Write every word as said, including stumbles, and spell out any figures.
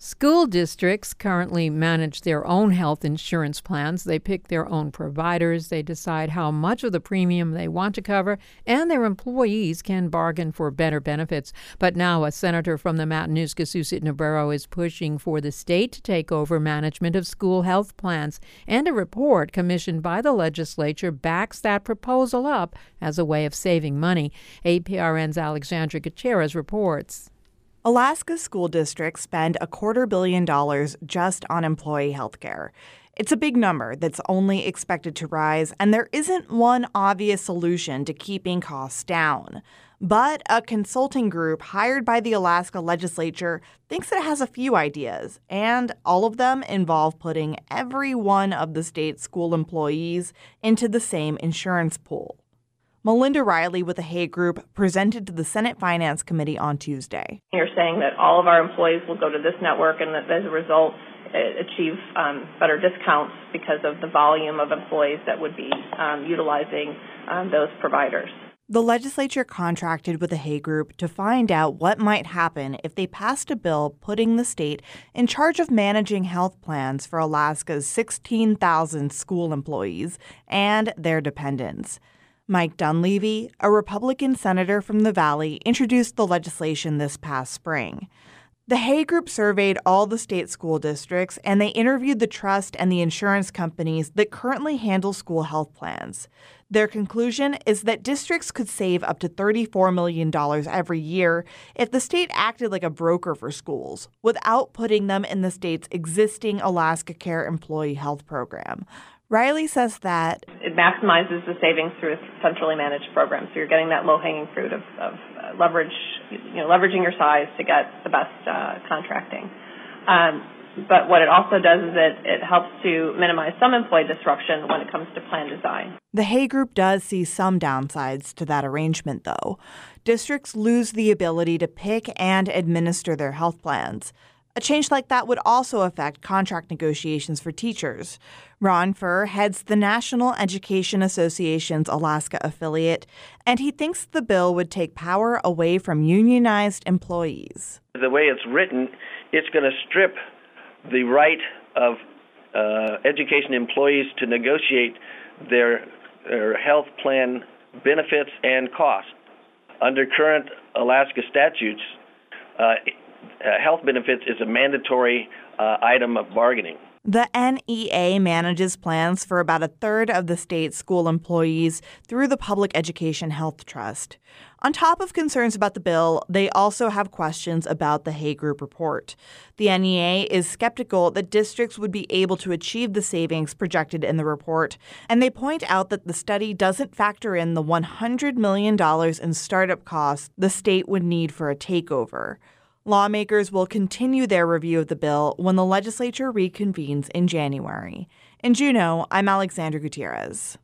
School districts currently manage their own health insurance plans. They pick their own providers. They decide how much of the premium they want to cover, and their employees can bargain for better benefits. But now a senator from the Matanuska-Susitna borough is pushing for the state to take over management of school health plans, and a report commissioned by the legislature backs that proposal up as a way of saving money. A P R N's Alexandra Gutierrez reports. Alaska school districts spend a quarter billion dollars just on employee health care. It's a big number that's only expected to rise, and there isn't one obvious solution to keeping costs down. But a consulting group hired by the Alaska legislature thinks it has a few ideas, and all of them involve putting every one of the state's school employees into the same insurance pool. Melinda Riley with the Hay Group presented to the Senate Finance Committee on Tuesday. You're saying that all of our employees will go to this network and that as a result achieve um, better discounts because of the volume of employees that would be um, utilizing um, those providers. The legislature contracted with the Hay Group to find out what might happen if they passed a bill putting the state in charge of managing health plans for Alaska's sixteen thousand school employees and their dependents. Mike Dunleavy, a Republican senator from the Valley, introduced the legislation this past spring. The Hay Group surveyed all the state school districts, and they interviewed the trust and the insurance companies that currently handle school health plans. Their conclusion is that districts could save up to thirty-four million dollars every year if the state acted like a broker for schools without putting them in the state's existing Alaska Care employee health program. Riley says that it maximizes the savings through a centrally managed program. So you're getting that low-hanging fruit of, of uh, leverage, you know, leveraging your size to get the best uh, contracting. Um, but what it also does is it, it helps to minimize some employee disruption when it comes to plan design. The Hay Group does see some downsides to that arrangement, though. Districts lose the ability to pick and administer their health plans. A change like that would also affect contract negotiations for teachers. Ron Furr heads the National Education Association's Alaska affiliate, and he thinks the bill would take power away from unionized employees. The way it's written, it's going to strip the right of uh, education employees to negotiate their, their health plan benefits and costs. Under current Alaska statutes, uh, Uh, health benefits is a mandatory uh, item of bargaining. The N E A manages plans for about a third of the state's school employees through the Public Education Health Trust. On top of concerns about the bill, they also have questions about the Hay Group report. The N E A is skeptical that districts would be able to achieve the savings projected in the report, and they point out that the study doesn't factor in the one hundred million dollars in startup costs the state would need for a takeover. Lawmakers will continue their review of the bill when the legislature reconvenes in January. In Juneau, I'm Alexandra Gutierrez.